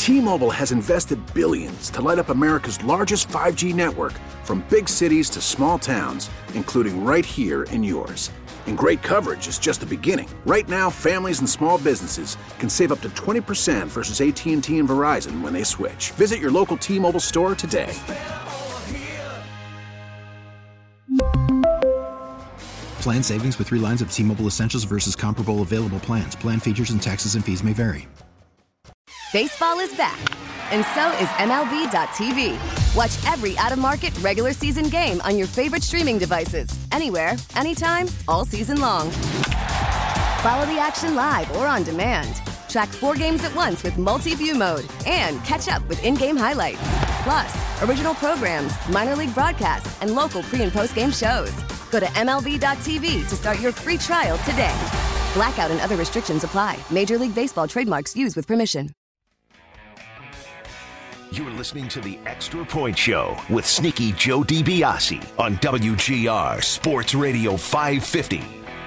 T-Mobile has invested billions to light up America's largest 5G network, from big cities to small towns, including right here in yours. And great coverage is just the beginning. Right now, families and small businesses can save up to 20% versus AT&T and Verizon when they switch. Visit your local T-Mobile store today. Plan savings with 3 lines of T-Mobile Essentials versus comparable available plans. Plan features and taxes and fees may vary. Baseball is back, and so is MLB.tv. Watch every out-of-market regular season game on your favorite streaming devices, anywhere, anytime, all season long. Follow the action live or on demand. Track 4 games at once with multi-view mode and catch up with in-game highlights. Plus, original programs, minor league broadcasts, and local pre- and post-game shows. Go to MLB.tv to start your free trial today. Blackout and other restrictions apply. Major League Baseball trademarks used with permission. You're listening to the Extra Point Show with Sneaky Joe DiBiase on WGR Sports Radio 550.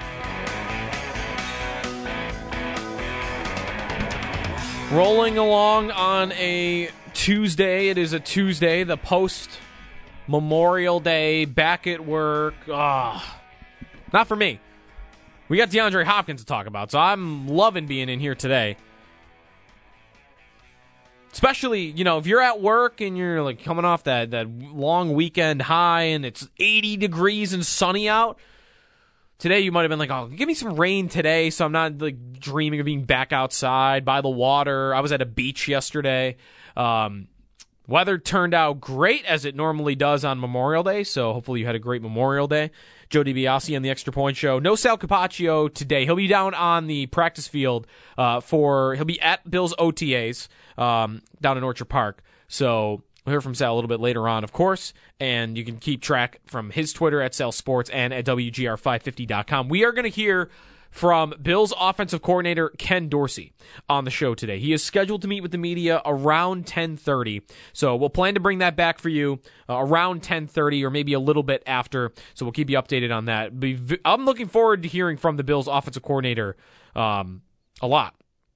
Rolling along on a Tuesday. It is a Tuesday, the post-Memorial Day, back at work. Not for me. We got DeAndre Hopkins to talk about, so I'm loving being in here today. Especially, if you're at work and you're like coming off that long weekend high and it's 80 degrees and sunny out. Today you might have been like, oh, give me some rain today so I'm not like dreaming of being back outside by the water. I was at a beach yesterday. Weather turned out great as it normally does on Memorial Day, so hopefully you had a great Memorial Day. Joe DiBiase on the Extra Point Show. No Sal Capaccio today. He'll be down on the practice field he'll be at Bills OTAs down in Orchard Park. So we'll hear from Sal a little bit later on, of course, and you can keep track from his Twitter at Sal Sports and at WGR550.com. We are going to hear from Bills offensive coordinator Ken Dorsey on the show today. He is scheduled to meet with the media around 10:30, so we'll plan to bring that back for you around 10:30 or maybe a little bit after, so we'll keep you updated on that. I'm looking forward to hearing from the Bills offensive coordinator a lot.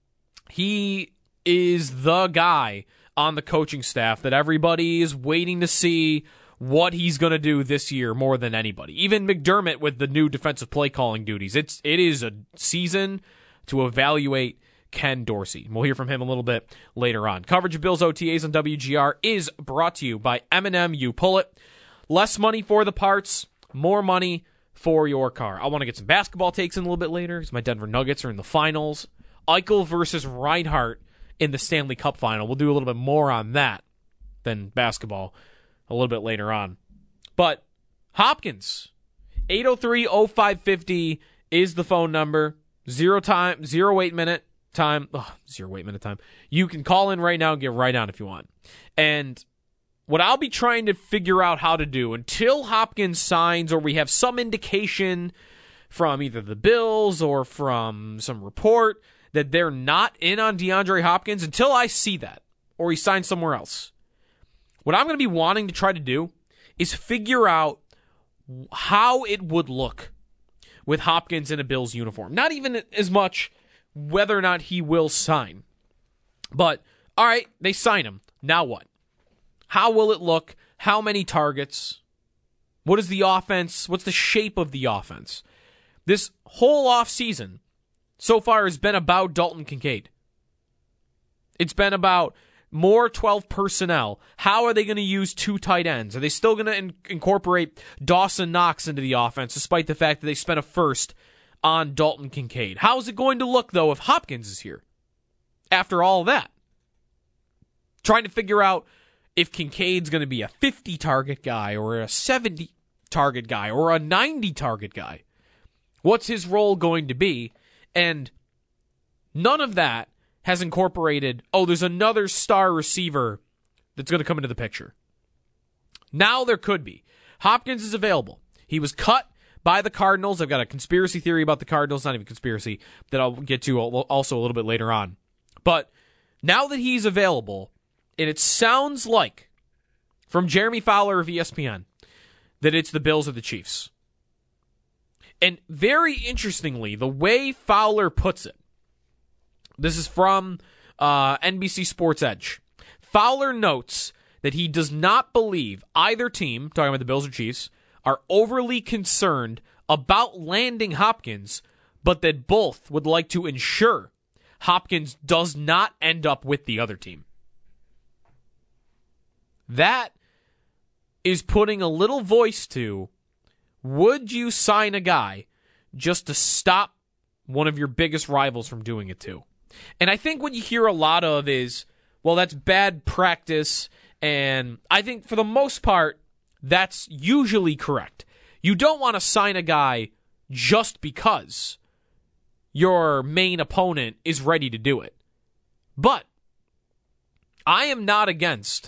He is the guy on the coaching staff that everybody is waiting to see what he's going to do this year more than anybody. Even McDermott with the new defensive play calling duties. It is a season to evaluate Ken Dorsey. We'll hear from him a little bit later on. Coverage of Bills OTAs on WGR is brought to you by M&M You Pull It. Less money for the parts, more money for your car. I want to get some basketball takes in a little bit later because my Denver Nuggets are in the finals. Eichel versus Reinhart in the Stanley Cup final. We'll do a little bit more on that than basketball a little bit later on. But Hopkins, 803-0550 is the phone number. 0 8-minute time. 0 8-minute time. You can call in right now and get right on if you want. And what I'll be trying to figure out how to do until Hopkins signs or we have some indication from either the Bills or from some report that they're not in on DeAndre Hopkins, until I see that or he signs somewhere else. What I'm going to be wanting to try to do is figure out how it would look with Hopkins in a Bills uniform. Not even as much whether or not he will sign. But, all right, they sign him. Now what? How will it look? How many targets? What is the offense? What's the shape of the offense? This whole offseason so far has been about Dalton Kincaid. It's been about more 12 personnel. How are they going to use 2 tight ends? Are they still going to incorporate Dawson Knox into the offense, despite the fact that they spent a first on Dalton Kincaid? How is it going to look, though, if Hopkins is here? After all that, trying to figure out if Kincaid's going to be a 50-target guy or a 70-target guy or a 90-target guy. What's his role going to be? And none of that has incorporated, there's another star receiver that's going to come into the picture. Now there could be. Hopkins is available. He was cut by the Cardinals. I've got a conspiracy theory about the Cardinals, not even conspiracy, that I'll get to also a little bit later on. But now that he's available, and it sounds like, from Jeremy Fowler of ESPN, that it's the Bills or the Chiefs. And very interestingly, the way Fowler puts it, this is from NBC Sports Edge. Fowler notes that he does not believe either team, talking about the Bills or Chiefs, are overly concerned about landing Hopkins, but that both would like to ensure Hopkins does not end up with the other team. That is putting a little voice to, would you sign a guy just to stop one of your biggest rivals from doing it too? And I think what you hear a lot of is, well, that's bad practice, and I think for the most part, that's usually correct. You don't want to sign a guy just because your main opponent is ready to do it. But I am not against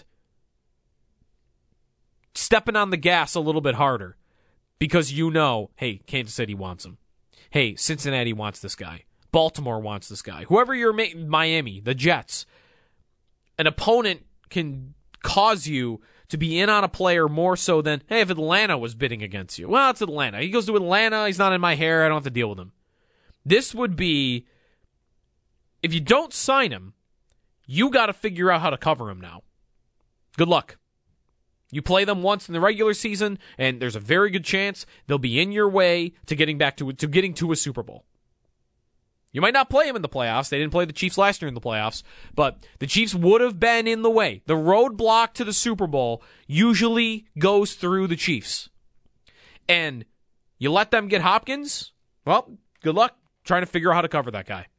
stepping on the gas a little bit harder because you know, hey, Kansas City wants him. Hey, Cincinnati wants this guy. Baltimore wants this guy. Whoever you're Miami, the Jets, an opponent can cause you to be in on a player more so than, hey, if Atlanta was bidding against you. Well, it's Atlanta. He goes to Atlanta. He's not in my hair. I don't have to deal with him. This would be, if you don't sign him, you got to figure out how to cover him now. Good luck. You play them once in the regular season, and there's a very good chance they'll be in your way to getting back to getting to a Super Bowl. You might not play them in the playoffs. They didn't play the Chiefs last year in the playoffs, but the Chiefs would have been in the way. The roadblock to the Super Bowl usually goes through the Chiefs. And you let them get Hopkins, well, good luck trying to figure out how to cover that guy.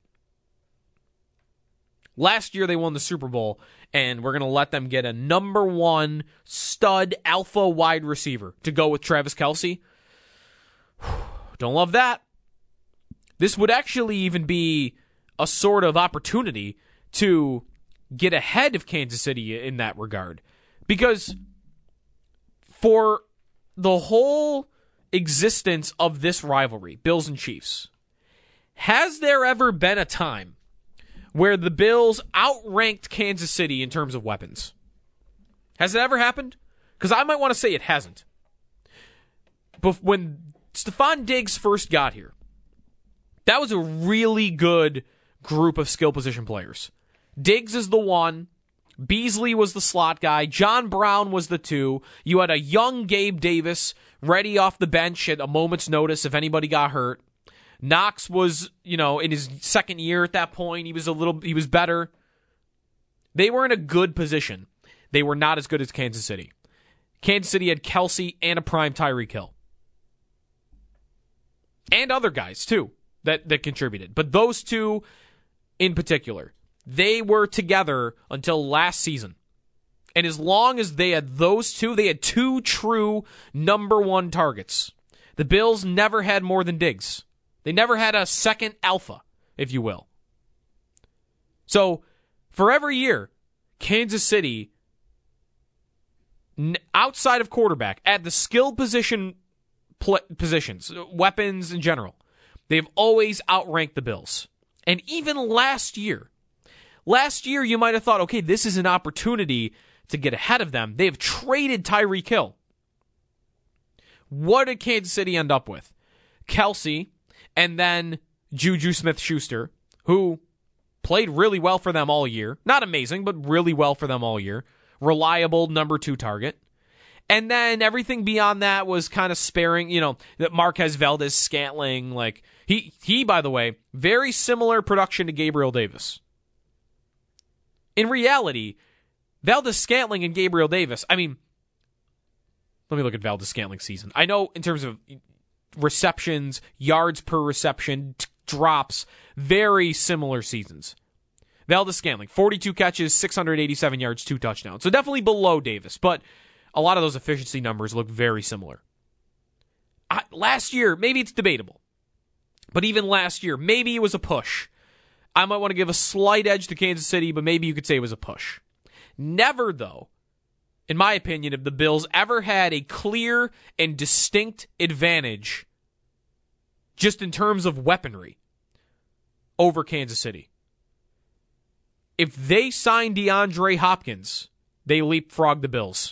Last year they won the Super Bowl, and we're going to let them get a number one stud alpha wide receiver to go with Travis Kelce. Don't love that. This would actually even be a sort of opportunity to get ahead of Kansas City in that regard. Because for the whole existence of this rivalry, Bills and Chiefs, has there ever been a time where the Bills outranked Kansas City in terms of weapons? Has it ever happened? Because I might want to say it hasn't. But when Stephon Diggs first got here, that was a really good group of skill position players. Diggs is the one. Beasley was the slot guy. John Brown was the two. You had a young Gabe Davis ready off the bench at a moment's notice if anybody got hurt. Knox was, in his second year at that point. He was better. They were in a good position. They were not as good as Kansas City. Kansas City had Kelce and a prime Tyreek Hill. And other guys, too, that contributed. But those two in particular, they were together until last season. And as long as they had those two, they had two true number one targets. The Bills never had more than Diggs. They never had a second alpha, if you will. So, for every year, Kansas City, outside of quarterback, at the skill positions, weapons in general, they've always outranked the Bills. And even last year you might have thought, okay, this is an opportunity to get ahead of them. They have traded Tyreek Hill. What did Kansas City end up with? Kelce, and then Juju Smith-Schuster, who played really well for them all year. Not amazing, but really well for them all year. Reliable number two target. And then everything beyond that was kind of sparing, that Marquez Valdes-Scantling, he, by the way, very similar production to Gabriel Davis. In reality, Valdes-Scantling and Gabriel Davis, let me look at Valdes-Scantling's season. I know in terms of receptions, yards per reception, drops, very similar seasons. Valdes-Scantling, 42 catches, 687 yards, 2 touchdowns. So definitely below Davis, but a lot of those efficiency numbers look very similar. Last year, maybe it's debatable, but even last year, maybe it was a push. I might want to give a slight edge to Kansas City, but maybe you could say it was a push. Never, though, in my opinion, have the Bills ever had a clear and distinct advantage just in terms of weaponry over Kansas City. If they sign DeAndre Hopkins, they leapfrog the Bills.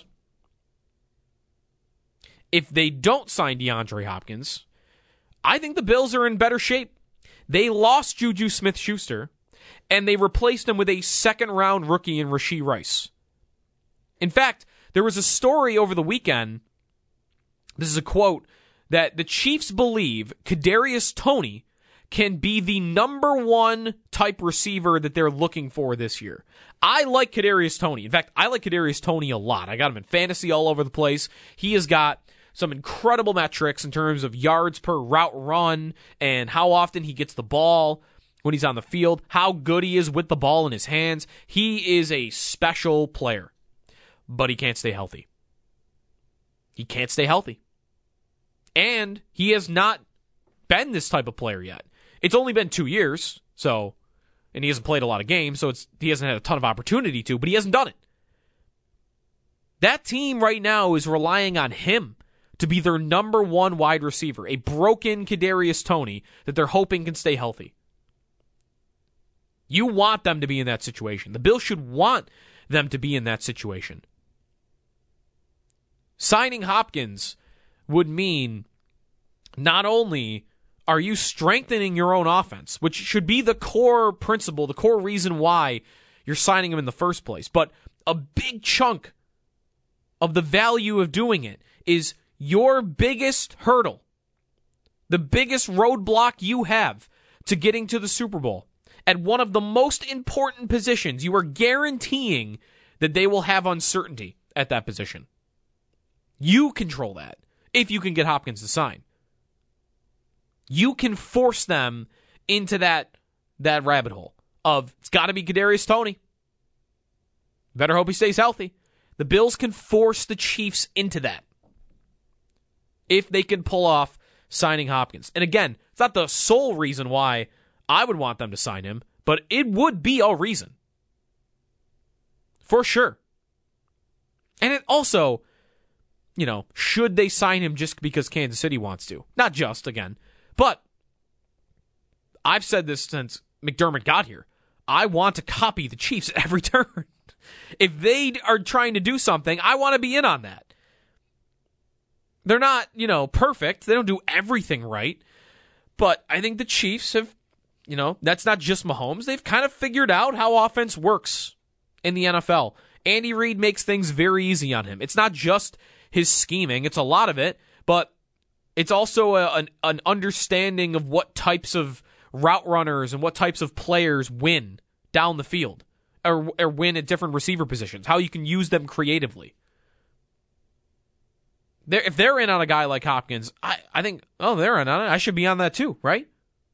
If they don't sign DeAndre Hopkins, I think the Bills are in better shape. They lost Juju Smith-Schuster, and they replaced him with a second-round rookie in Rashee Rice. In fact, there was a story over the weekend, this is a quote, that the Chiefs believe Kadarius Toney can be the number one type receiver that they're looking for this year. I like Kadarius Toney. In fact, I like Kadarius Toney a lot. I got him in fantasy all over the place. He has got some incredible metrics in terms of yards per route run and how often he gets the ball when he's on the field, how good he is with the ball in his hands. He is a special player, but he can't stay healthy. He can't stay healthy. And he has not been this type of player yet. It's only been 2 years, and he hasn't played a lot of games, so he hasn't had a ton of opportunity to, but he hasn't done it. That team right now is relying on him to be their number one wide receiver, a broken Kadarius Toney that they're hoping can stay healthy. You want them to be in that situation. The Bills should want them to be in that situation. Signing Hopkins would mean not only are you strengthening your own offense, which should be the core principle, the core reason why you're signing him in the first place, but a big chunk of the value of doing it is your biggest hurdle, the biggest roadblock you have to getting to the Super Bowl. At one of the most important positions, you are guaranteeing that they will have uncertainty at that position. You control that if you can get Hopkins to sign. You can force them into that rabbit hole of, it's got to be Kadarius Toney. Better hope he stays healthy. The Bills can force the Chiefs into that if they can pull off signing Hopkins. And again, it's not the sole reason why I would want them to sign him, but it would be a reason. For sure. And it also, should they sign him just because Kansas City wants to? Not just, again. But I've said this since McDermott got here. I want to copy the Chiefs at every turn. If they are trying to do something, I want to be in on that. They're not, perfect. They don't do everything right. But I think the Chiefs have, that's not just Mahomes. They've kind of figured out how offense works in the NFL. Andy Reid makes things very easy on him. It's not just his scheming. It's a lot of it. But it's also an understanding of what types of route runners and what types of players win down the field or win at different receiver positions, how you can use them creatively. If they're in on a guy like Hopkins, I think, they're in on it. I should be on that too, right?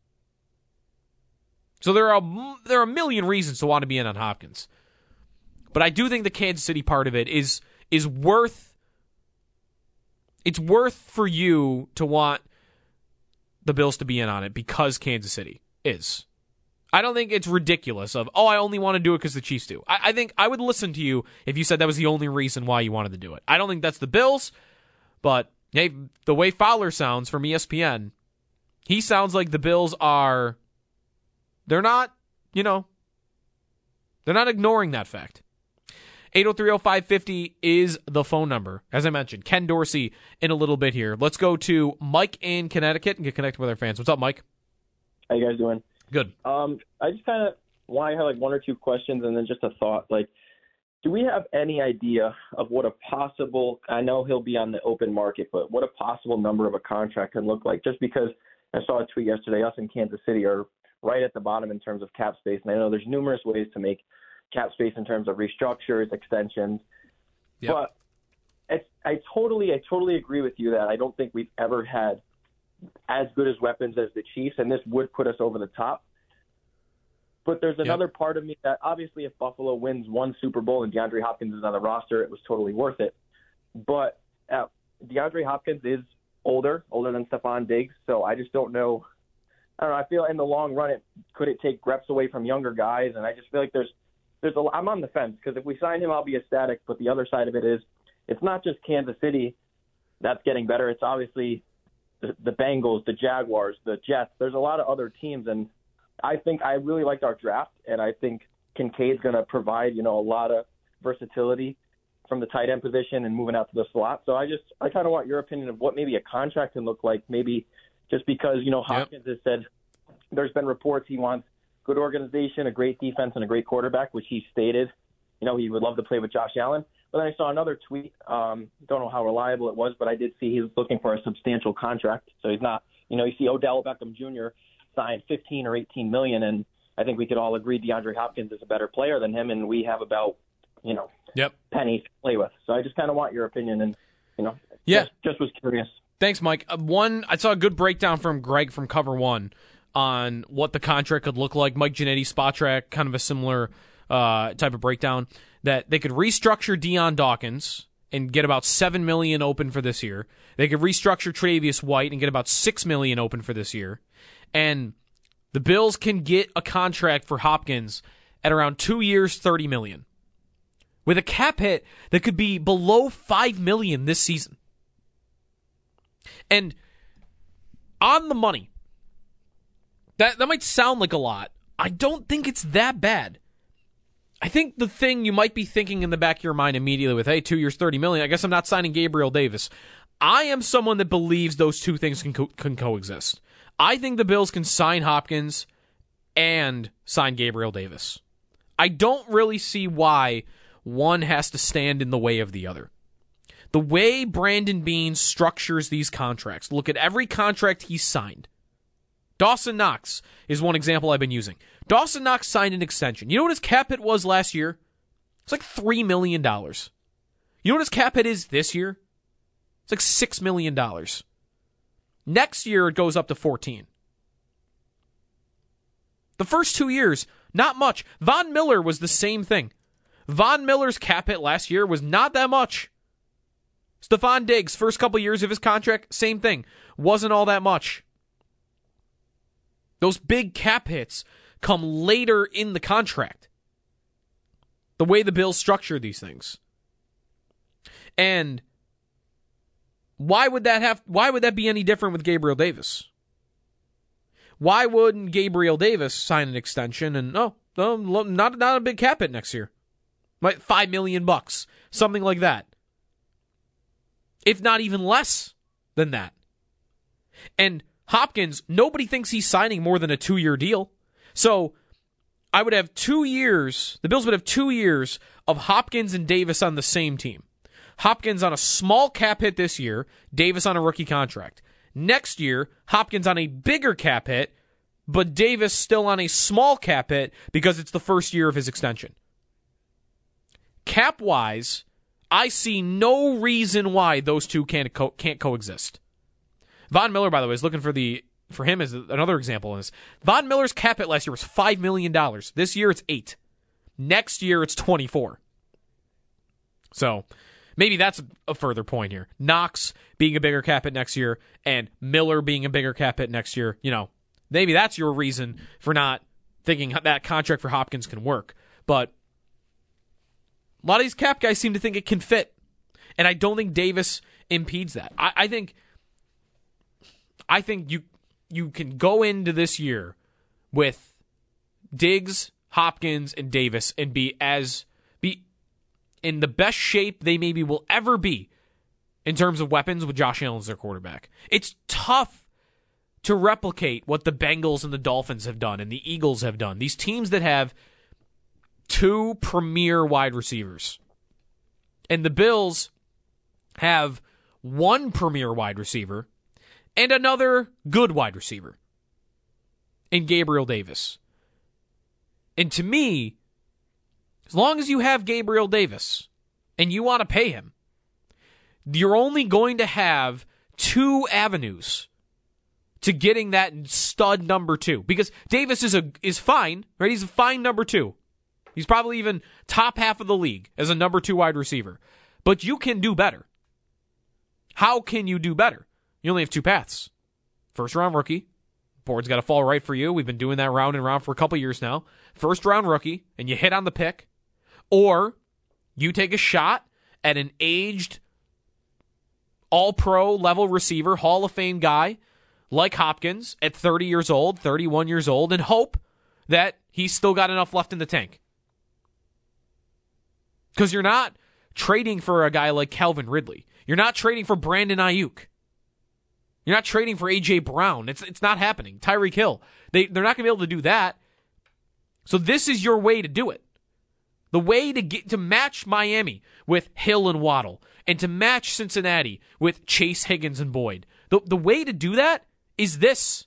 So there are a million reasons to want to be in on Hopkins. But I do think the Kansas City part of it is worth. It's worth for you to want the Bills to be in on it because Kansas City is. I don't think it's ridiculous of, I only want to do it because the Chiefs do. I think I would listen to you if you said that was the only reason why you wanted to do it. I don't think that's the Bills, but hey, the way Fowler sounds from ESPN, he sounds like the Bills are, they're not ignoring that fact. 803-0550 is the phone number. As I mentioned, Ken Dorsey in a little bit here. Let's go to Mike in Connecticut and get connected with our fans. What's up, Mike? How you guys doing? Good. I just kind of want to have one or two questions and then just a thought. Do we have any idea of what a possible, I know he'll be on the open market, but what a possible number of a contract can look like? Just because I saw a tweet yesterday, us in Kansas City are right at the bottom in terms of cap space. And I know there's numerous ways to make cap space in terms of restructures, extensions. Yep. But I totally agree with you that I don't think we've ever had as good as weapons as the Chiefs, and this would put us over the top. But there's another part of me that obviously if Buffalo wins one Super Bowl and DeAndre Hopkins is on the roster, it was totally worth it. But DeAndre Hopkins is older than Stephon Diggs, so I just don't know. I feel in the long run, could it take reps away from younger guys? And I just feel like I'm on the fence because if we sign him, I'll be ecstatic. But the other side of it is it's not just Kansas City that's getting better. It's obviously the Bengals, the Jaguars, the Jets. There's a lot of other teams. And I think I really liked our draft. And I think Kincaid's going to provide, a lot of versatility from the tight end position and moving out to the slot. So I kind of want your opinion of what maybe a contract can look like. Maybe just because, Hopkins has said there's been reports he wants good organization, a great defense, and a great quarterback, which he stated, he would love to play with Josh Allen. But then I saw another tweet. Don't know how reliable it was, but I did see he was looking for a substantial contract. So he's not, you see Odell Beckham Jr. signed $15 or $18 million, and I think we could all agree DeAndre Hopkins is a better player than him, and we have about, pennies to play with. So I just kind of want your opinion, and, just was curious. Thanks, Mike. I saw a good breakdown from Greg from Cover One on what the contract could look like. Mike Giannetti, Spot Track, kind of a similar type of breakdown, that they could restructure Deion Dawkins and get about $7 million open for this year. They could restructure Tre'Davious White and get about $6 million open for this year. And the Bills can get a contract for Hopkins at around 2 years, $30 million, with a cap hit that could be below $5 million this season. And on the money, that might sound like a lot. I don't think it's that bad. I think the thing you might be thinking in the back of your mind immediately with, hey, 2 years, $30 million, I guess I'm not signing Gabriel Davis. I am someone that believes those two things can coexist. I think the Bills can sign Hopkins and sign Gabriel Davis. I don't really see why one has to stand in the way of the other. The way Brandon Beane structures these contracts, look at every contract he's signed. Dawson Knox is one example I've been using. Dawson Knox signed an extension. You know what his cap hit was last year? It's like $3 million. You know what his cap hit is this year? It's like $6 million. Next year, it goes up to 14. The first 2 years, not much. Von Miller was the same thing. Von Miller's cap hit last year was not that much. Stephon Diggs, first couple years of his contract, same thing. Wasn't all that much. Those big cap hits come later in the contract. The way the Bills structure these things. And why would that be any different with Gabriel Davis? Why wouldn't Gabriel Davis sign an extension and not a big cap hit next year? Like $5 million, something like that. If not even less than that. And Hopkins, nobody thinks he's signing more than a 2-year deal. So I would have 2 years, the Bills would have 2 years of Hopkins and Davis on the same team. Hopkins on a small cap hit this year, Davis on a rookie contract. Next year, Hopkins on a bigger cap hit, but Davis still on a small cap hit because it's the first year of his extension. Cap-wise, I see no reason why those two can't coexist. Von Miller, by the way, is looking for him as another example of this. Von Miller's cap hit last year was $5 million. This year it's $8 million. Next year it's $24 million. So maybe that's a further point here. Knox being a bigger cap hit next year and Miller being a bigger cap hit next year. Maybe that's your reason for not thinking that contract for Hopkins can work. But a lot of these cap guys seem to think it can fit. And I don't think Davis impedes that. I think you can go into this year with Diggs, Hopkins, and Davis and be in the best shape they maybe will ever be in terms of weapons with Josh Allen as their quarterback. It's tough to replicate what the Bengals and the Dolphins have done and the Eagles have done. These teams that have two premier wide receivers. And the Bills have one premier wide receiver and another good wide receiver in Gabriel Davis. And to me, as long as you have Gabriel Davis and you want to pay him, you're only going to have two avenues to getting that stud number two. Because Davis is fine, right? He's a fine number two. He's probably even top half of the league as a number two wide receiver. But you can do better. How can you do better? You only have two paths. First round rookie. Board's got to fall right for you. We've been doing that round and round for a couple years now. First round rookie, and you hit on the pick. Or you take a shot at an aged all-pro level receiver, Hall of Fame guy like Hopkins at 30 years old, 31 years old, and hope that he's still got enough left in the tank. Because you're not trading for a guy like Calvin Ridley. You're not trading for Brandon Ayuk. You're not trading for A.J. Brown. It's not happening. Tyreek Hill. They're not going to be able to do that. So this is your way to do it. The way to match Miami with Hill and Waddle, and to match Cincinnati with Chase, Higgins, and Boyd. The way to do that is this.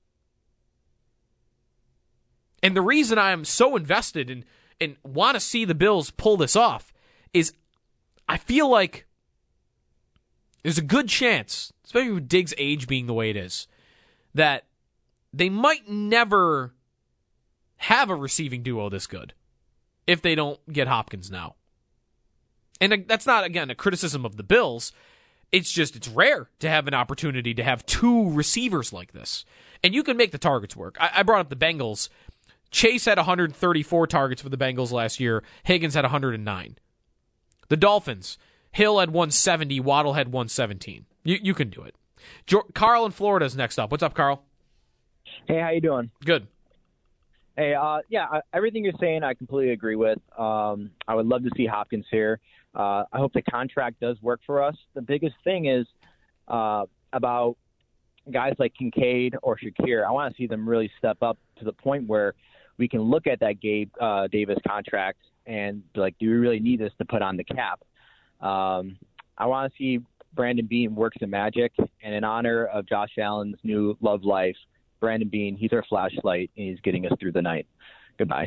And the reason I am so invested and want to see the Bills pull this off is I feel like there's a good chance, especially with Diggs' age being the way it is, that they might never have a receiving duo this good if they don't get Hopkins now. And that's not, again, a criticism of the Bills. It's rare to have an opportunity to have two receivers like this. And you can make the targets work. I brought up the Bengals. Chase had 134 targets for the Bengals last year. Higgins had 109. The Dolphins, Hill had 170. Waddle had 117. You can do it. Carl in Florida is next up. What's up, Carl? Hey, how you doing? Good. Hey, everything you're saying I completely agree with. I would love to see Hopkins here. I hope the contract does work for us. The biggest thing is about guys like Kincaid or Shakir. I want to see them really step up to the point where we can look at that Gabe Davis contract and be like, do we really need this to put on the cap? I want to see Brandon Beane work some magic. And in honor of Josh Allen's new love life, Brandon Beane, he's our flashlight, and he's getting us through the night. Goodbye.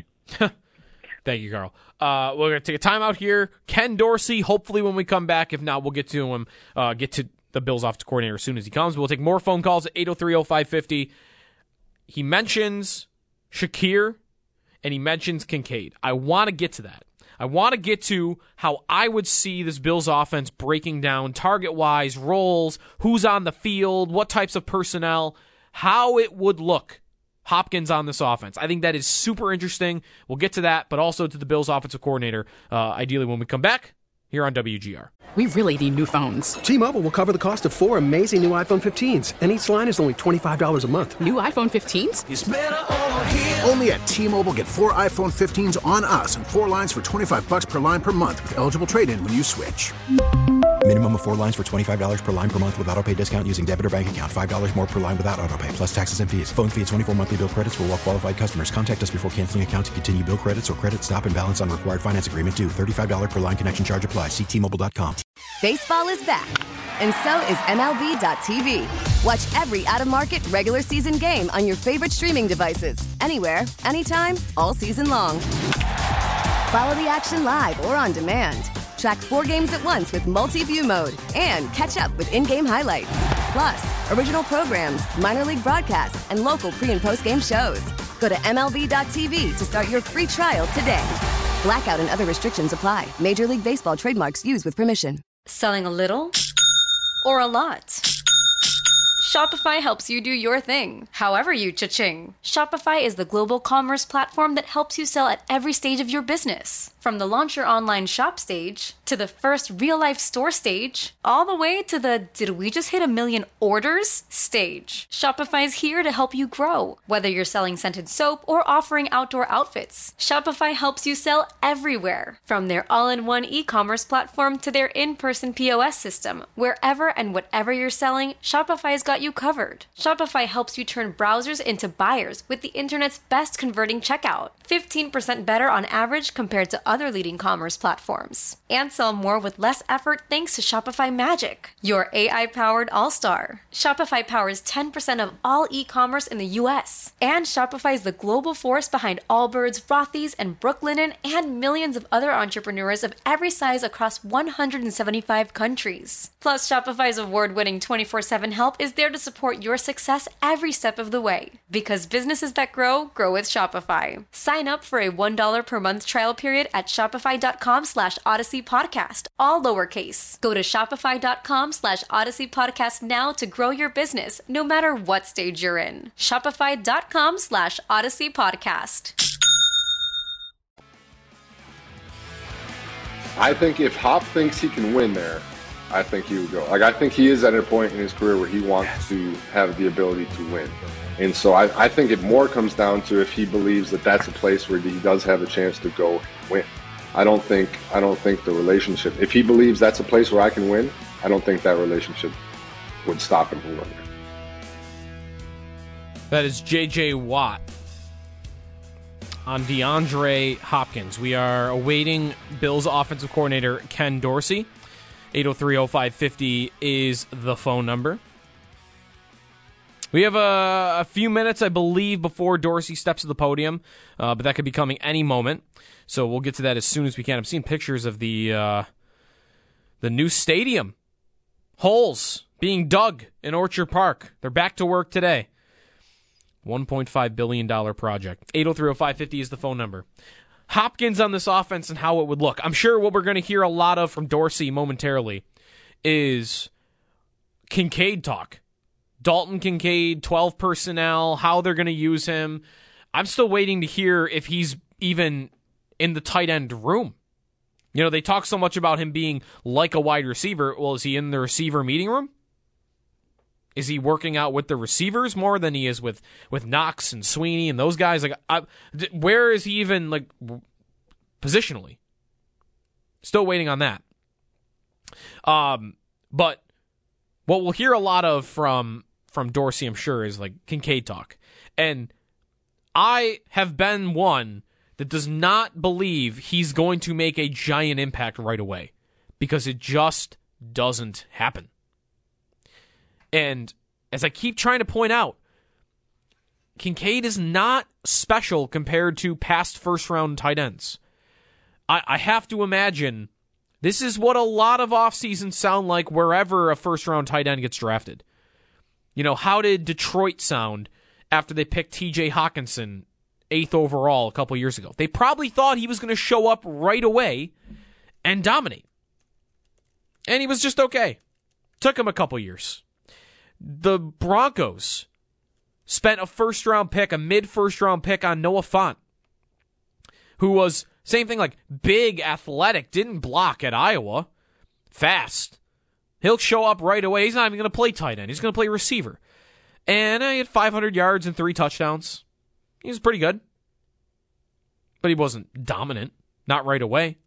Thank you, Carl. We're going to take a timeout here. Ken Dorsey, hopefully when we come back. If not, we'll get to him, get to the Bills offensive coordinator as soon as he comes. We'll take more phone calls at 803-0550. He mentions Shakir, and he mentions Kincaid. I want to get to that. I want to get to how I would see this Bills offense breaking down target-wise, roles, who's on the field, what types of personnel, how it would look, Hopkins on this offense. I think that is super interesting. We'll get to that, but also to the Bills offensive coordinator, ideally when we come back here on WGR. We really need new phones. T-Mobile will cover the cost of 4 amazing new iPhone 15s, and each line is only $25 a month. New iPhone 15s? It's better over here. Only at T-Mobile, get 4 iPhone 15s on us and 4 lines for $25 per line per month with eligible trade-in when you switch. Minimum of 4 lines for $25 per line per month with autopay discount using debit or bank account. $5 more per line without autopay, plus taxes and fees. Phone fee at 24 monthly bill credits for well-qualified customers. Contact us before canceling account to continue bill credits or credit stop and balance on required finance agreement due. $35 per line connection charge applies. See T-Mobile.com. Baseball is back, and so is MLB.tv. Watch every out-of-market regular season game on your favorite streaming devices, anywhere, anytime, all season long. Follow the action live or on demand. Track 4 games at once with multi-view mode and catch up with in-game highlights. Plus, original programs, minor league broadcasts, and local pre- and post-game shows. Go to MLB.tv to start your free trial today. Blackout and other restrictions apply. Major League Baseball trademarks used with permission. Selling a little or a lot? Shopify helps you do your thing, however you cha-ching. Shopify is the global commerce platform that helps you sell at every stage of your business. From the launch your online shop stage, to the first real-life store stage, all the way to the did we just hit 1 million orders stage. Shopify's here to help you grow. Whether you're selling scented soap or offering outdoor outfits, Shopify helps you sell everywhere. From their all-in-one e-commerce platform to their in-person POS system, wherever and whatever you're selling, Shopify's got you covered. Shopify helps you turn browsers into buyers with the internet's best converting checkout. 15% better on average compared to other leading commerce platforms. And sell more with less effort thanks to Shopify Magic, your AI-powered all-star. Shopify powers 10% of all e-commerce in the U.S. And Shopify is the global force behind Allbirds, Rothy's, and Brooklinen, and millions of other entrepreneurs of every size across 175 countries. Plus, Shopify's award-winning 24/7 help is there to support your success every step of the way. Because businesses that grow, grow with Shopify. Sign up for a $1 per month trial period at shopify.com/Odyssey Podcast, all lowercase. Go to shopify.com/Odyssey Podcast now to grow your business, no matter what stage you're in. Shopify.com/Odyssey Podcast. I think if Hop thinks he can win there, I think he would go. Like, I think he is at a point in his career where he wants to have the ability to win. And so I think it more comes down to if he believes that that's a place where he does have a chance to go win. I don't think the relationship, if he believes that's a place where I can win, I don't think that relationship would stop him from winning. That is J.J. Watt. on DeAndre Hopkins. We are awaiting Bills offensive coordinator Ken Dorsey. 803-0550 is the phone number. We have a few minutes, I believe, before Dorsey steps to the podium, but that could be coming any moment. So we'll get to that as soon as we can. I'm seeing pictures of the new stadium. Holes being dug in Orchard Park. They're back to work today. $1.5 billion project. 803-0550 is the phone number. Hopkins on this offense and how it would look. I'm sure what we're going to hear a lot of from Dorsey momentarily is Kincaid talk. Dalton Kincaid, 12 personnel, how they're going to use him. I'm still waiting to hear if he's even in the tight end room. You know, they talk so much about him being like a wide receiver. Well, is he in the receiver meeting room? Is he working out with the receivers more than he is with Knox and Sweeney and those guys? Like, where is he even, like, positionally? Still waiting on that. But what we'll hear a lot of from Dorsey, I'm sure, is like Kincaid talk. And I have been one that does not believe he's going to make a giant impact right away, because it just doesn't happen. And as I keep trying to point out, Kincaid is not special compared to past first-round tight ends. I have to imagine this is what a lot of offseasons sound like wherever a first-round tight end gets drafted. You know, how did Detroit sound after they picked T.J. Hawkinson 8th overall a couple years ago? They probably thought he was going to show up right away and dominate. And he was just okay. Took him a couple years. The Broncos spent a first-round pick, a mid-first-round pick on Noah Fant, who was, same thing, like big, athletic, didn't block at Iowa, fast. He'll show up right away. He's not even going to play tight end. He's going to play receiver. And he had 500 yards and 3 touchdowns. He was pretty good. But he wasn't dominant. Not right away.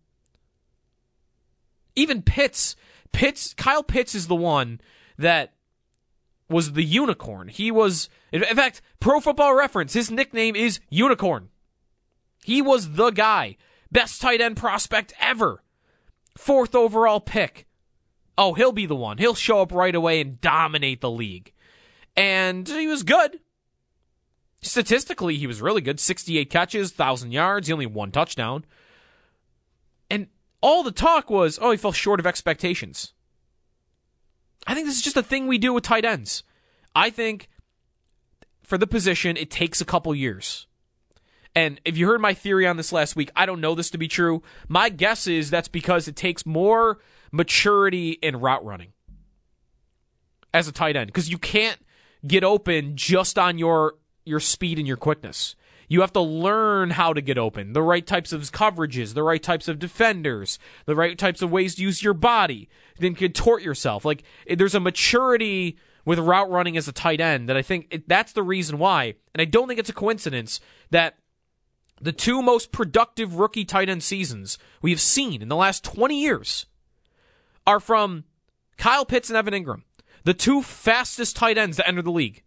Even Kyle Pitts is the one that was the unicorn. He was, in fact, Pro Football Reference, his nickname is Unicorn. He was the guy. Best tight end prospect ever. 4th overall pick. Oh, he'll be the one. He'll show up right away and dominate the league. And he was good. Statistically, he was really good. 68 catches, 1,000 yards. He only had 1 touchdown. And all the talk was, oh, he fell short of expectations. I think this is just a thing we do with tight ends. I think for the position, it takes a couple years. And if you heard my theory on this last week, I don't know this to be true. My guess is that's because it takes more maturity in route running as a tight end, because you can't get open just on your speed and your quickness. You have to learn how to get open, the right types of coverages, the right types of defenders, the right types of ways to use your body, then contort yourself. Like, there's a maturity with route running as a tight end that I think that's the reason why. And I don't think it's a coincidence that the 2 most productive rookie tight end seasons we have seen in the last 20 years are from Kyle Pitts and Evan Ingram, the 2 fastest tight ends to enter the league.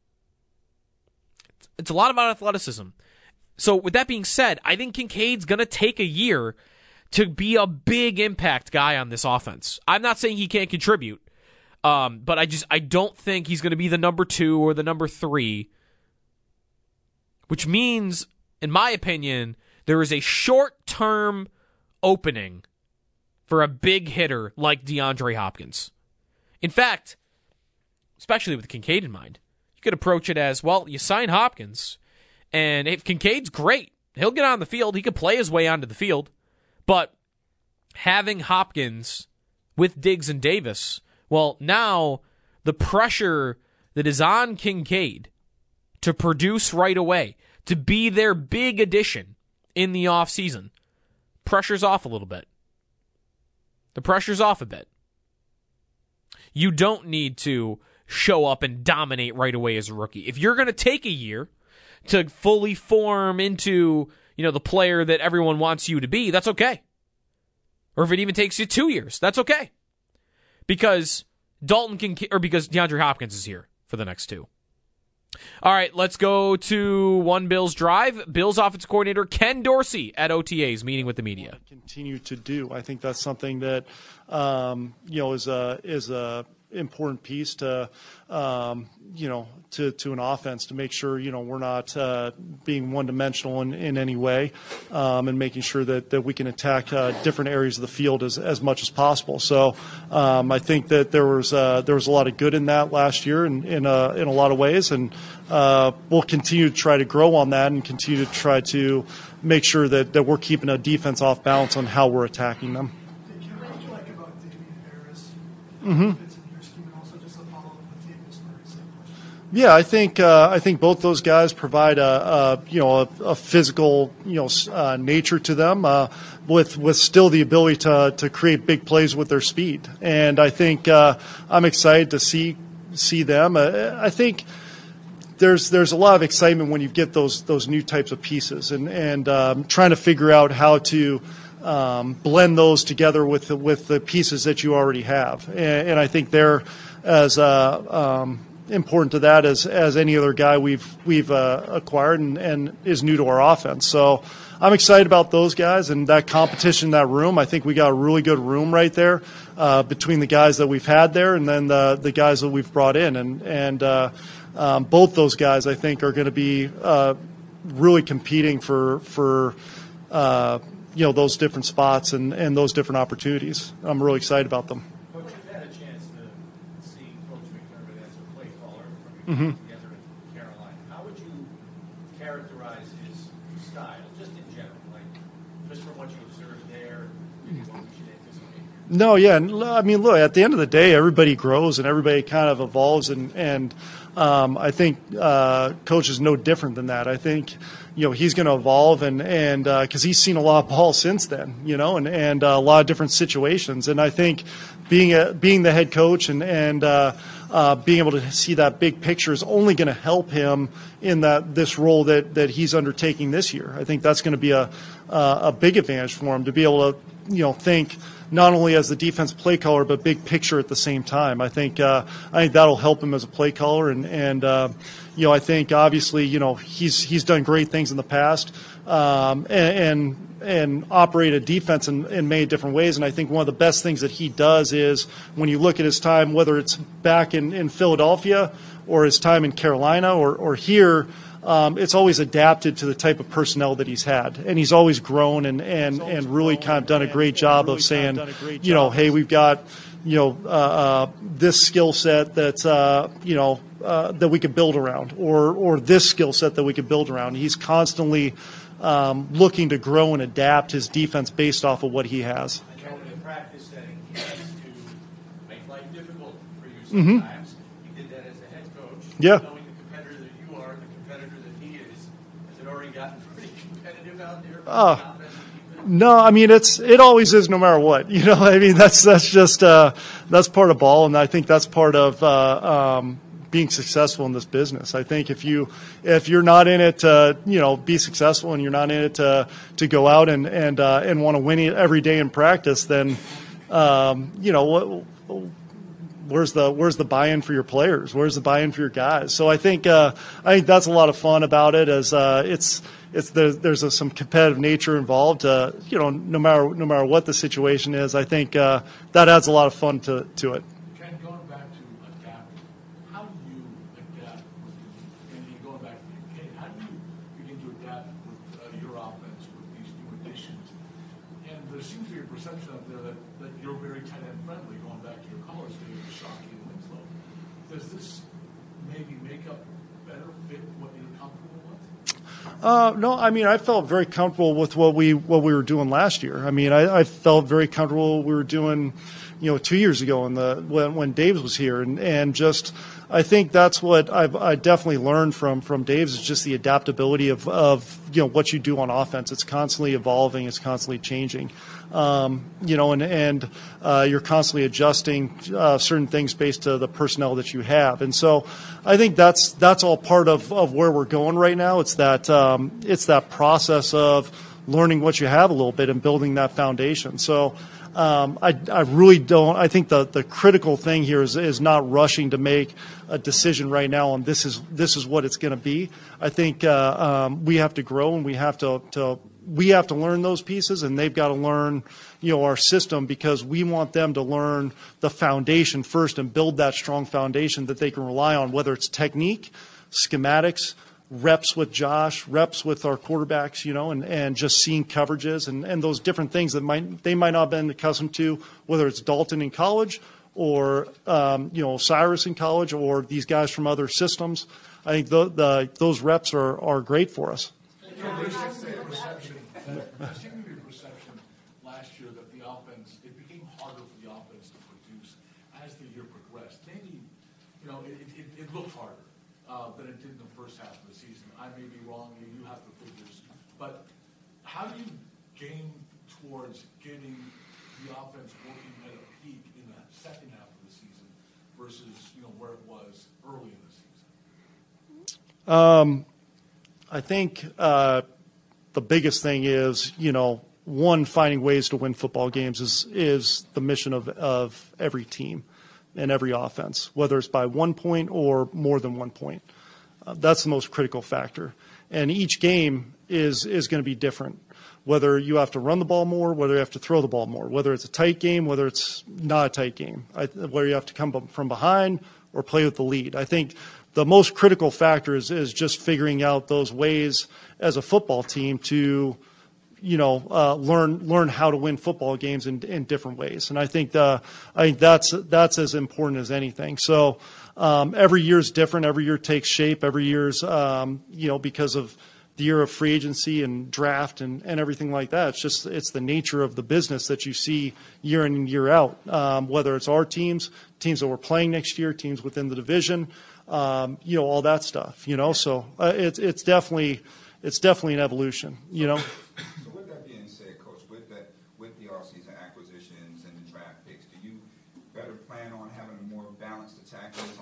It's a lot about athleticism. So with that being said, I think Kincaid's going to take a year to be a big impact guy on this offense. I'm not saying he can't contribute, but I don't think he's going to be the number 2 or the number 3, which means, in my opinion, there is a short-term opening for a big hitter like DeAndre Hopkins. In fact, especially with Kincaid in mind, you could approach it as, well, you sign Hopkins, and if Kincaid's great, he'll get on the field, he could play his way onto the field, but having Hopkins with Diggs and Davis, well, now the pressure that is on Kincaid to produce right away, to be their big addition in the offseason, pressure's off a little bit. The pressure's off a bit. You don't need to show up and dominate right away as a rookie. If you're going to take a year to fully form into, the player that everyone wants you to be, that's okay. Or if it even takes you 2 years, that's okay. Because DeAndre Hopkins is here for the next 2. All right, let's go to One Bills Drive. Bills offensive coordinator Ken Dorsey at OTAs meeting with the media. Continue to do. I think that's something that is a important piece to to an offense, to make sure we're not being one-dimensional in any way, and making sure that we can attack different areas of the field as much as possible. So I think that there was a lot of good in that last year in a lot of ways, and we'll continue to try to grow on that and continue to try to make sure that we're keeping a defense off balance on how we're attacking them. What do you like about Damian Harris? Mm-hmm. Yeah, I think both those guys provide a physical nature to them, with still the ability to create big plays with their speed, and I think I'm excited to see them. I think there's a lot of excitement when you get those new types of pieces, and trying to figure out how to blend those together with the pieces that you already have, and I think they're as important to that as any other guy we've acquired and is new to our offense. So I'm excited about those guys and that competition in that room. I think we got a really good room right there between the guys that we've had there and then the guys that we've brought in. And both those guys, I think, are going to be really competing for those different spots and those different opportunities. I'm really excited about them. Mm-hmm. Together in Carolina. How would you characterize his style, just in general, just from what you observed there, and what we should anticipate? No, yeah. I mean, look, at the end of the day, everybody grows and everybody kind of evolves, and I think Coach is no different than that. I think he's going to evolve, and because he's seen a lot of ball since then, and a lot of different situations, and I think being the head coach and being able to see that big picture is only going to help him in this role that he's undertaking this year. I think that's going to be a big advantage for him to be able to think not only as the defense play caller but big picture at the same time. I think that'll help him as a play caller, and I think obviously he's done great things in the past and operate a defense in many different ways. And I think one of the best things that he does is when you look at his time, whether it's back in Philadelphia or his time in Carolina or here, it's always adapted to the type of personnel that he's had. And he's always grown and really kind of done a great job of saying, hey, we've got this skill set that's that we could build around, or this skill set that we could build around. He's constantly looking to grow and adapt his defense based off of what he has. I know in a practice setting, he has to make life difficult for you sometimes. Mm-hmm. He did that as a head coach. Yeah. Knowing the competitor that you are, the competitor that he is, has it already gotten pretty competitive out there? No, I mean it always is, no matter what. I mean that's just that's part of ball, and I think that's part of being successful in this business. I think if you're not in it to be successful, and you're not in it to go out and want to win it every day in practice, then where's the buy-in for your players? Where's the buy-in for your guys? So I think that's a lot of fun about it. As there's some competitive nature involved. No matter what the situation is, I think that adds a lot of fun to it. Ken, going back to adapting, how do you adapt and going back to the UK, how do you begin to adapt with your offense with these new additions? And there seems to be a perception out there that you're very tight end friendly, going back to your college days with Shockey and Winslow. Does this maybe make up better fit what you're comfortable with? No, I mean I felt very comfortable with what we were doing last year. I mean I felt very comfortable we were doing 2 years ago when Daves was here, and just I think that's what I definitely learned from Daves is just the adaptability of what you do on offense. It's constantly evolving, it's constantly changing, and you're constantly adjusting certain things based to the personnel that you have, and so I think that's all part of where we're going right now. It's that process of learning what you have a little bit and building that foundation. So I really don't. I think the critical thing here is not rushing to make a decision right now on this is what it's going to be. I think we have to grow, and we have to learn those pieces, and they've got to learn, our system, because we want them to learn the foundation first and build that strong foundation that they can rely on, whether it's technique, schematics, reps with Josh, reps with our quarterbacks, and just seeing coverages and those different things that they might not have been accustomed to, whether it's Dalton in college or Cyrus in college or these guys from other systems. I think those reps are great for us. Perception last year that the offense, it became harder for the offense to produce as the year progressed. Maybe, it looked harder than it did in the first half of the season. I may be wrong, you have the figures. But how do you gain towards getting the offense working at a peak in the second half of the season versus, where it was early in the season? I think the biggest thing is, one, finding ways to win football games is the mission of every team and every offense, whether it's by 1 point or more than 1 point. That's the most critical factor. And each game is going to be different, whether you have to run the ball more, whether you have to throw the ball more, whether it's a tight game, whether it's not a tight game, whether you have to come from behind or play with the lead. I think the most critical factor is just figuring out those ways as a football team to, learn how to win football games in different ways. And I think that's as important as anything. So every year is different. Every year takes shape. Every year's because of the year of free agency and draft and everything like that. It's the nature of the business that you see year in and year out. Whether it's our teams that we're playing next year, teams within the division. All that stuff, so it's definitely an evolution, So with that being said, Coach, with the offseason acquisitions and the draft picks, do you better plan on having a more balanced attack in this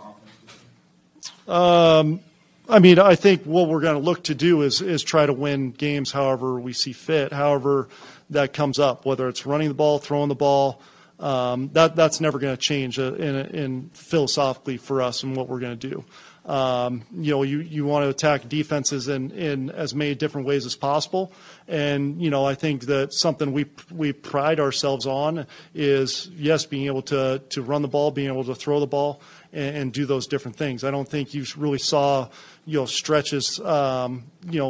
offense? I think what we're going to look to do is try to win games however we see fit, however that comes up, whether it's running the ball, throwing the ball. That's never going to change in philosophically for us and what we're going to do. You want to attack defenses in as many different ways as possible. And, I think that something we pride ourselves on is, yes, being able to run the ball, being able to throw the ball and do those different things. I don't think you really saw, stretches, throughout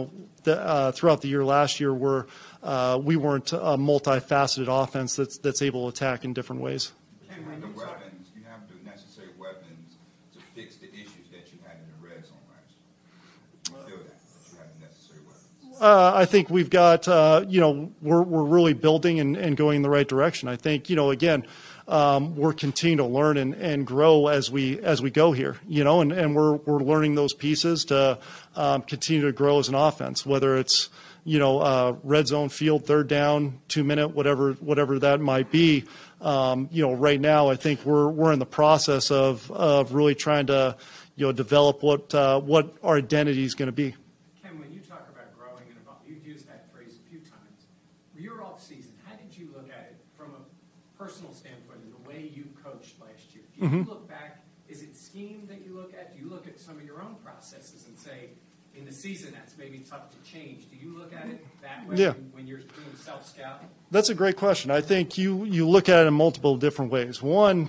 the year last year where we weren't a multifaceted offense that's able to attack in different ways. You have the weapons, you have the necessary weapons to fix the issues that you had in the red zone last year. You feel that you have the necessary weapons? I think we've got, we're really building and going in the right direction. I think, again, we're continuing to learn and grow as we go here, and we're learning those pieces to continue to grow as an offense, whether it's red zone, field, third down, 2 minute, whatever that might be. Right now I think we're in the process of really trying to develop what our identity is going to be. Ken, when you talk about growing and you've used that phrase a few times. Your off season, how did you look at it from a personal standpoint and the way you coached last year? Do you look back? Is it scheme that you look at? Do you look at some of your own processes and say, in the season, that's maybe tough to change? Do you look at it that way when you're doing self-scouting? That's a great question. I think you look at it in multiple different ways. One,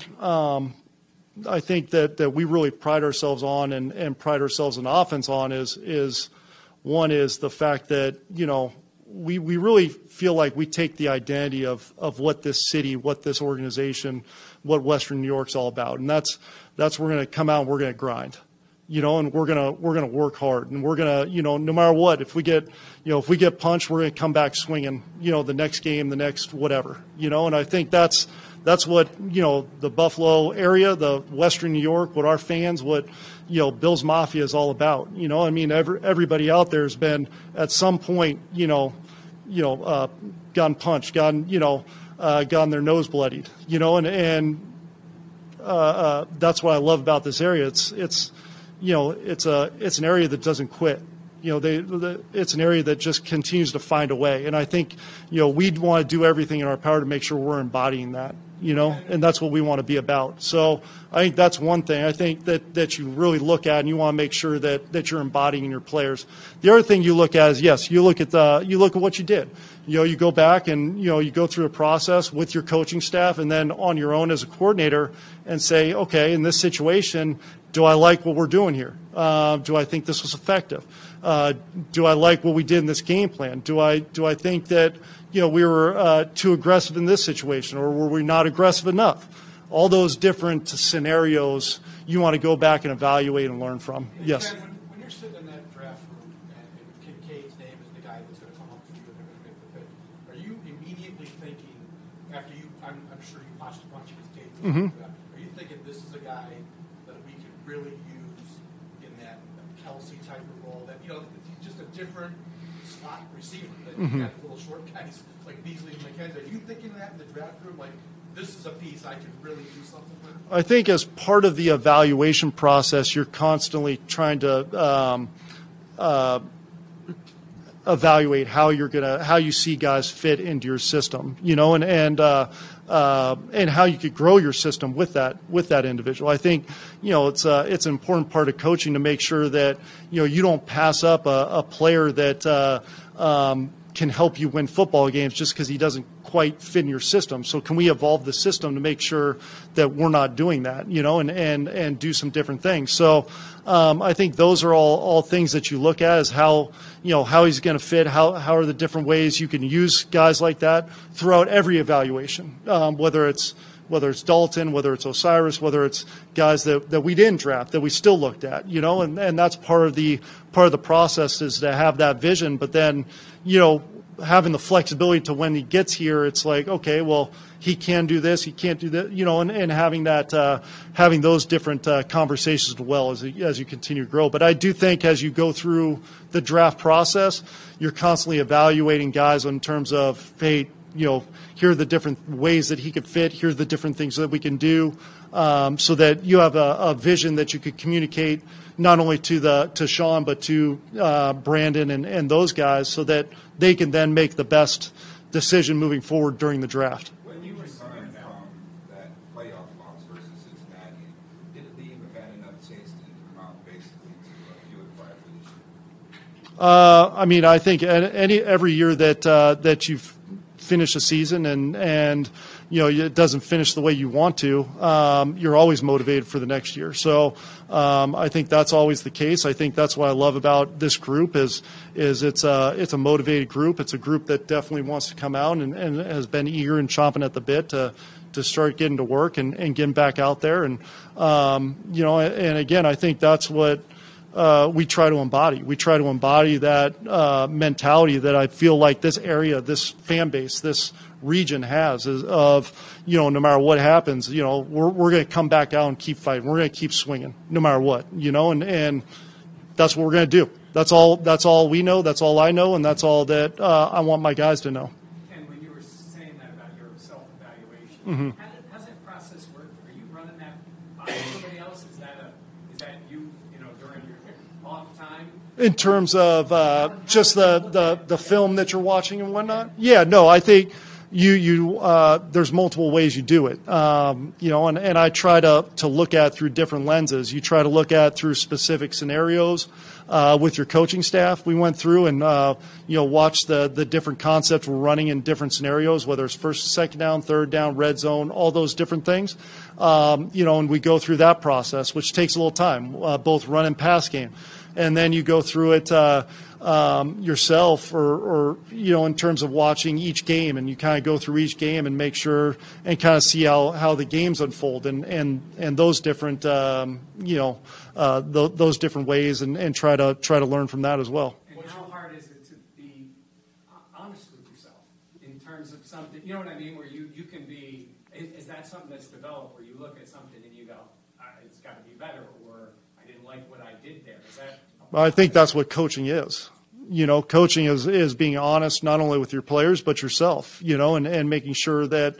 I think that we really pride ourselves on and pride ourselves in offense on is one is the fact that, we really feel like we take the identity of what this city, what this organization, what Western New York's all about. And that's we're going to come out and we're going to grind. And we're gonna work hard, and we're gonna, no matter what, if we get punched, we're gonna come back swinging, the next game, the next whatever, and I think that's what, the Buffalo area, the Western New York, what our fans, what, Bills Mafia is all about, everybody out there has been at some point, gotten punched, gotten their nose bloodied, and that's what I love about this area. It's an area that doesn't quit. it's an area that just continues to find a way. And I think, we'd want to do everything in our power to make sure we're embodying that, and that's what we want to be about. So I think that's one thing I think that you really look at, and you want to make sure that you're embodying your players. The other thing you look at is, yes, you look at what you did. You go back and, you go through a process with your coaching staff and then on your own as a coordinator and say, okay, in this situation, do I like what we're doing here? Do I think this was effective? Do I like what we did in this game plan? Do I think that, we were too aggressive in this situation, or were we not aggressive enough? All those different scenarios you want to go back and evaluate and learn from. Yes. When you're sitting in that draft room and Kincaid's name is the guy that's going to come up to you and they're going to make the pick, are you immediately thinking, after I'm sure you watched a bunch of his tape, are you thinking this is a guy that we could really use in that Kelsey type of role, that he's just a different slot receiver, that you got little short guys like Beasley and McKenzie? Are you thinking that in the draft room, like, this is a piece I could really do something with? I think as part of the evaluation process, you're constantly trying to evaluate how you see guys fit into your system, and how you could grow your system with that individual. I think, it's an important part of coaching to make sure that, you don't pass up a player that can help you win football games just because he doesn't quite fit in your system. So can we evolve the system to make sure that we're not doing that, and do some different things. So I think those are all things that you look at, is how he's going to fit, how are the different ways you can use guys like that throughout every evaluation, whether it's Dalton, whether it's Osiris, whether it's guys that we didn't draft that we still looked at, and that's part of the process, is to have that vision, but then, having the flexibility to when he gets here, it's like, okay, well, he can do this, he can't do that, and having that, having those different conversations as well as you continue to grow. But I do think as you go through the draft process, you're constantly evaluating guys in terms of, hey, here are the different ways that he could fit, here are the different things that we can do, so that you have a vision that you could communicate not only to Sean but to Brandon and those guys, so that they can then make the best decision moving forward during the draft. When you returned from that playoff loss versus Cincinnati, did it leave a bad enough taste in your mouth basically to fuel the fire for this year? I think every year that you've finish a season and it doesn't finish the way you want to, you're always motivated for the next year. So I think that's always the case. I think that's what I love about this group is it's a motivated group. It's a group that definitely wants to come out and has been eager and chomping at the bit to start getting to work and getting back out there. And and again, I think that's what we try to embody. We try to embody that mentality that I feel like this area, this fan base, this region has, is of, no matter what happens, we're going to come back out and keep fighting. We're going to keep swinging no matter what, and that's what we're going to do. That's all we know. That's all I know. And that's all that I want my guys to know. Ken, when you were saying that about your self-evaluation, how does that process work? Are you running that by somebody else? Is that you, during your off time? In terms of just the film that you're watching and whatnot? Yeah, no, I think you there's multiple ways you do it. And I try to look at through different lenses. You try to look at through specific scenarios with your coaching staff. We went through and watched the different concepts we're running in different scenarios, whether it's first, second down, third down, red zone, all those different things. And we go through that process, which takes a little time, both run and pass game. And then you go through it yourself or in terms of watching each game, and you kind of go through each game and make sure and kind of see how the games unfold and those different those different ways and try to learn from that as well. And how hard is it to be honest with yourself in terms of something, you know what I mean, where you can be, is that something that's developed where you look at something and you go, it's got to be better, or I didn't like what I did there? Is that? I think that's what coaching is. Coaching is being honest not only with your players but yourself. And making sure that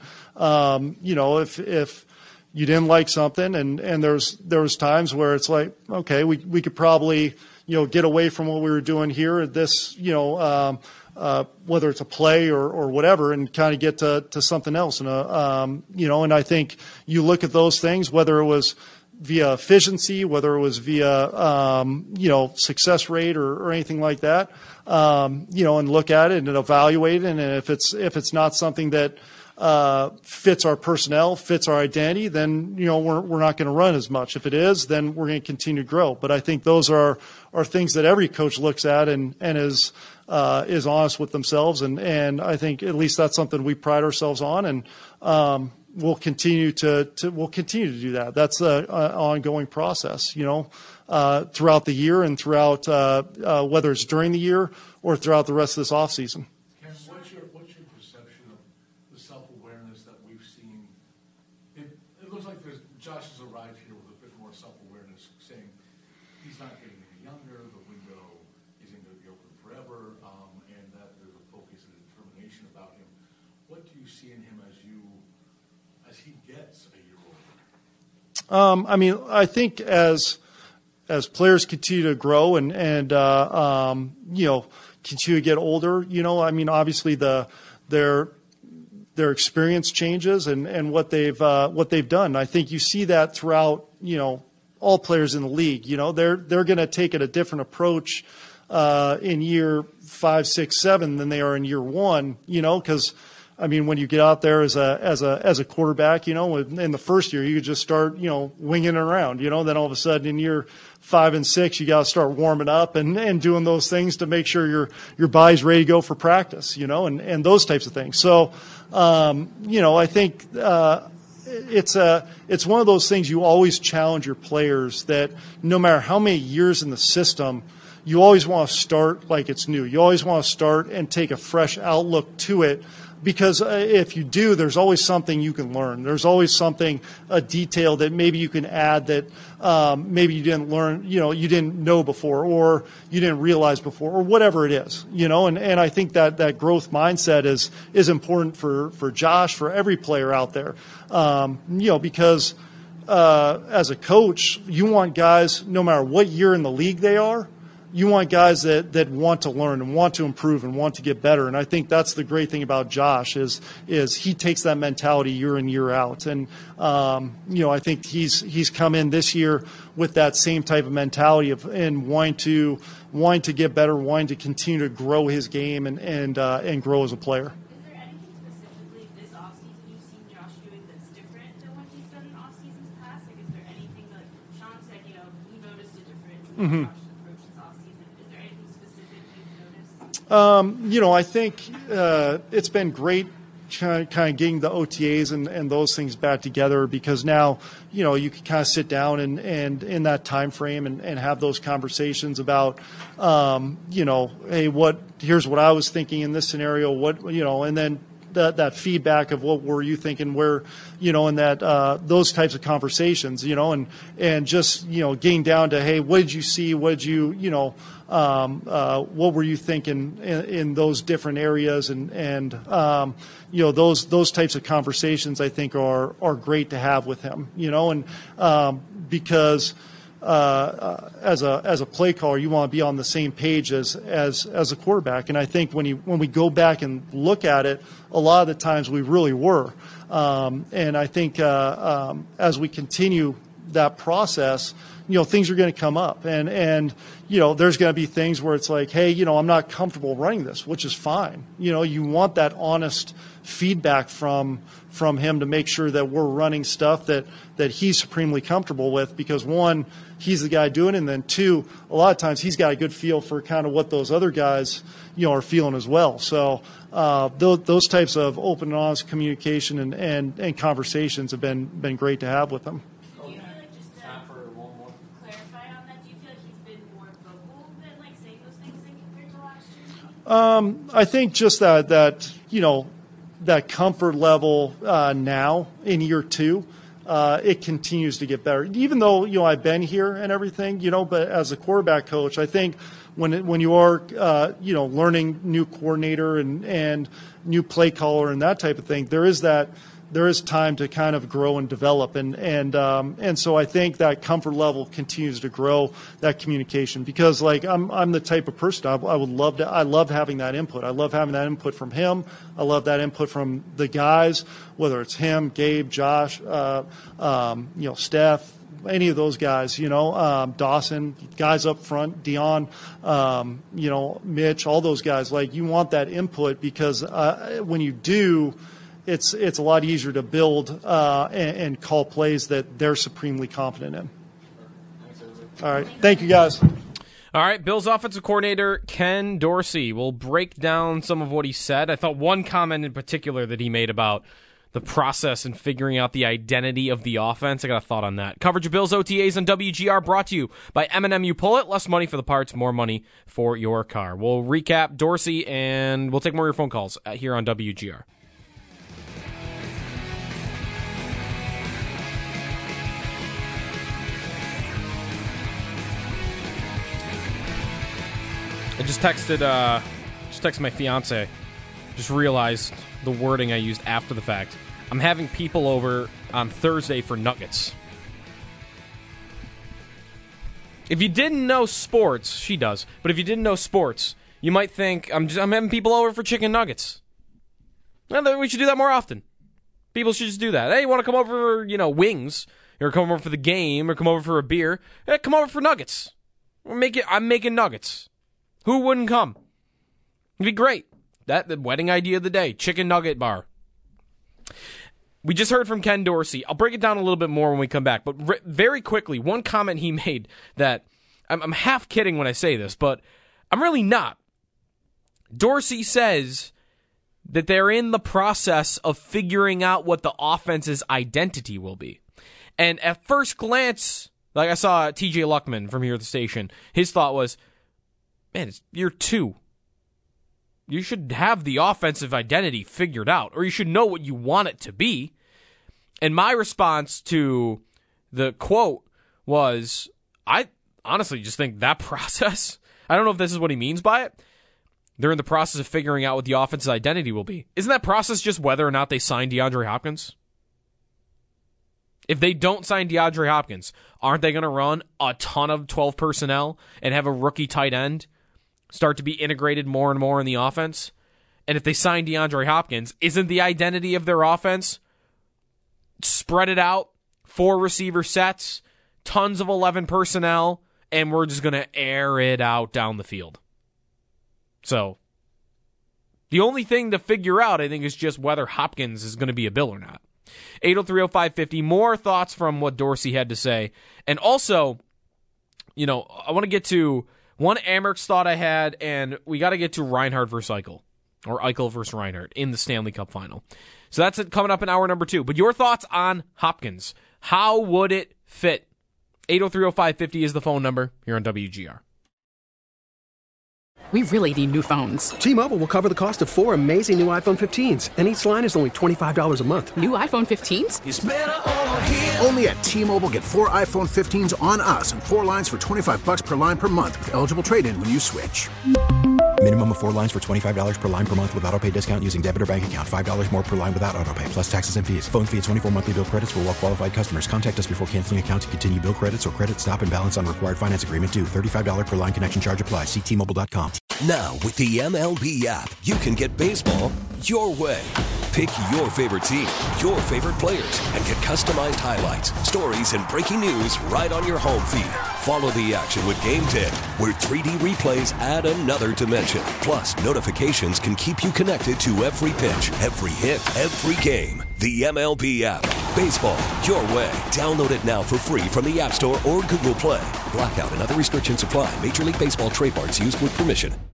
if you didn't like something and there was times where it's like, okay, we could probably get away from what we were doing here at this, whether it's a play or whatever, and kind of get to something else. And, and I think you look at those things, whether it was via efficiency, whether it was via, success rate or anything like that, and look at it and evaluate it. And if it's not something that fits our personnel, fits our identity, then, we're not going to run as much. If it is, then we're going to continue to grow. But I think those are things that every coach looks at and is honest with themselves. And I think at least that's something we pride ourselves on. And, we'll continue to do that. That's an ongoing process, throughout the year and throughout, whether it's during the year or throughout the rest of this off season. Ken, what's your perception of the self-awareness that we've seen? It looks like Josh has arrived here with a bit more self-awareness, saying he's not getting any younger, the window isn't going to be open forever, and that there's a focus and determination about him. What do you see in him as he gets a year older? I think as players continue to grow and continue to get older, obviously their experience changes and what they've done. I think you see that throughout, all players in the league. They're going to take a different approach in year 5, 6, 7 than they are in year 1, because when you get out there as a quarterback, in the first year, you could just start, winging it around, then all of a sudden in year 5 and 6, you got to start warming up and doing those things to make sure your body's ready to go for practice, and those types of things. So, I think, it's one of those things you always challenge your players that no matter how many years in the system, you always want to start like it's new. You always want to start and take a fresh outlook to it. Because if you do, there's always something you can learn. There's always a detail that maybe you can add that maybe you didn't learn, you didn't know before or you didn't realize before or whatever it is, and I think that growth mindset is important for Josh, for every player out there, because as a coach, you want guys, no matter what year in the league they are, you want guys that want to learn and want to improve and want to get better. And I think that's the great thing about Josh is he takes that mentality year in, year out. And, I think he's come in this year with that same type of mentality and wanting to get better, wanting to continue to grow his game and grow as a player. Is there anything specifically this offseason you've seen Josh doing that's different than what he's done in off seasons past? Like, is there anything that Sean said, he noticed a difference in Josh? I think it's been great kind of getting the OTAs and those things back together because now, you can kind of sit down and in that time frame and have those conversations about, hey, here's what I was thinking in this scenario, and then that feedback of what were you thinking, where, and that those types of conversations, and just, getting down to, hey, what did you see? What did you, what were you thinking in those different areas? And those types of conversations I think are great to have with him, and because as a play caller, you want to be on the same page as a quarterback. And I think when we go back and look at it, a lot of the times we really were. And I think as we continue that process, things are going to come up and there's going to be things where it's like, hey, I'm not comfortable running this, which is fine. You want that honest feedback from him to make sure that we're running stuff that he's supremely comfortable with, because one, he's the guy doing it, and then two, a lot of times he's got a good feel for kind of what those other guys, are feeling as well. So those types of open and honest communication and conversations have been great to have with him. I think just that comfort level now in year 2, it continues to get better. Even though I've been here and everything, but as a quarterback coach, I think when you are learning new coordinator and new play caller and that type of thing, there is that time to kind of grow and develop, and so I think that comfort level continues to grow, that communication, because like I'm the type of person I love having that input. I love having that input from him. I love that input from the guys, whether it's him, Gabe, Josh, Steph, any of those guys, Dawson, guys up front, Dion, Mitch, all those guys. Like, you want that input because when you do, it's a lot easier to build and call plays that they're supremely confident in. All right. Thank you, guys. All right. Bills offensive coordinator Ken Dorsey. We'll break down some of what he said. I thought one comment in particular that he made about the process and figuring out the identity of the offense. I got a thought on that. Coverage of Bills OTAs on WGR brought to you by M&M. Pull It. Less money for the parts, more money for your car. We'll recap Dorsey, and we'll take more of your phone calls here on WGR. I just texted my fiance. Just realized the wording I used after the fact. I'm having people over on Thursday for nuggets. If you didn't know sports, she does, but if you didn't know sports, you might think I'm having people over for chicken nuggets. Well, we should do that more often. People should just do that. Hey, you want to come over for, wings, or come over for the game, or come over for a beer? Hey, come over for nuggets. I'm making nuggets. Who wouldn't come? It'd be great. The wedding idea of the day, chicken nugget bar. We just heard from Ken Dorsey. I'll break it down a little bit more when we come back. But very quickly, one comment he made that I'm half kidding when I say this, but I'm really not. Dorsey says that they're in the process of figuring out what the offense's identity will be. And at first glance, like I saw TJ Luckman from here at the station, his thought was, man, it's year 2. You should have the offensive identity figured out, or you should know what you want it to be. And my response to the quote was, I honestly just think that process, I don't know if this is what he means by it. They're in the process of figuring out what the offensive identity will be. Isn't that process just whether or not they sign DeAndre Hopkins? If they don't sign DeAndre Hopkins, aren't they going to run a ton of 12 personnel and have a rookie tight end start to be integrated more and more in the offense? And if they sign DeAndre Hopkins, isn't the identity of their offense spread it out, 4 receiver sets, tons of 11 personnel, and we're just going to air it out down the field? So, the only thing to figure out, I think, is just whether Hopkins is going to be a Bill or not. 803-0550, more thoughts from what Dorsey had to say. And also, I want to get to one Amerks thought I had, and we got to get to Reinhardt versus Eichel, or Eichel versus Reinhardt in the Stanley Cup final. So that's it coming up in hour number 2. But your thoughts on Hopkins. How would it fit? 803-0550 is the phone number here on WGR. We really need new phones. T-Mobile will cover the cost of 4 amazing new iPhone 15s, and each line is only $25 a month. New iPhone 15s? It's better over here. Only at T-Mobile, get 4 iPhone 15s on us and 4 lines for $25 per line per month with eligible trade-in when you switch. Minimum of 4 lines for $25 per line per month with autopay discount using debit or bank account. $5 more per line without autopay, plus taxes and fees. Phone fee at 24 monthly bill credits for well-qualified customers. Contact us before canceling account to continue bill credits or credit stop and balance on required finance agreement due. $35 per line connection charge applies. See T-Mobile.com. Now, with the MLB app, you can get baseball your way. Pick your favorite team, your favorite players, and get customized highlights, stories, and breaking news right on your home feed. Follow the action with Game 10, where 3D replays add another dimension. Plus, notifications can keep you connected to every pitch, every hit, every game. The MLB app. Baseball your way. Download it now for free from the App Store or Google Play. Blackout and other restrictions apply. Major League Baseball trademarks used with permission.